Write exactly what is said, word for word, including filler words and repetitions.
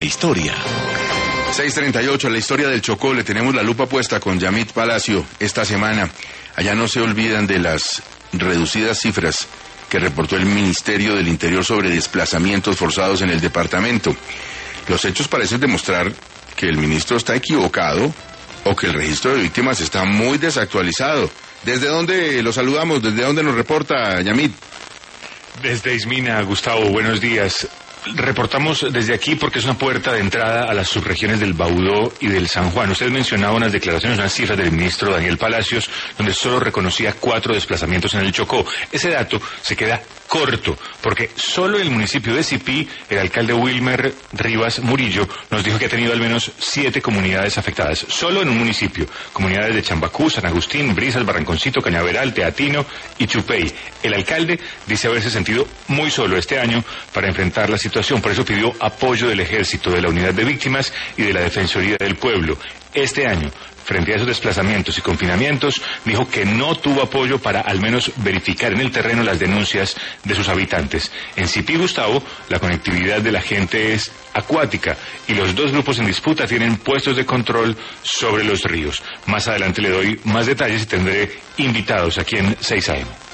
Historia. seis treinta y ocho, la historia del Chocó. Le tenemos la lupa puesta con Yamit Palacio esta semana. Allá no se olvidan de las reducidas cifras que reportó el Ministerio del Interior sobre desplazamientos forzados en el departamento. Los hechos parecen demostrar que el ministro está equivocado o que el registro de víctimas está muy desactualizado. ¿Desde dónde lo saludamos? ¿Desde dónde nos reporta Yamit? Desde Ismina, Gustavo, buenos días. Reportamos desde aquí porque es una puerta de entrada a las subregiones del Baudó y del San Juan. Usted mencionaba unas declaraciones, unas cifras del ministro Daniel Palacios, donde solo reconocía cuatro desplazamientos en el Chocó. Ese dato se queda corto, porque solo en el municipio de Sipí, el alcalde Wilmer Rivas Murillo nos dijo que ha tenido al menos siete comunidades afectadas. Solo en un municipio. Comunidades de Chambacú, San Agustín, Brisas, Barranconcito, Cañaveral, Teatino y Chupey. El alcalde dice haberse sentido muy solo este año para enfrentar la situación. Por eso pidió apoyo del Ejército, de la Unidad de Víctimas y de la Defensoría del Pueblo. Este año, frente a esos desplazamientos y confinamientos, dijo que no tuvo apoyo para al menos verificar en el terreno las denuncias de sus habitantes. En Sipí, Gustavo, la conectividad de la gente es acuática y los dos grupos en disputa tienen puestos de control sobre los ríos. Más adelante le doy más detalles y tendré invitados aquí en seis A M.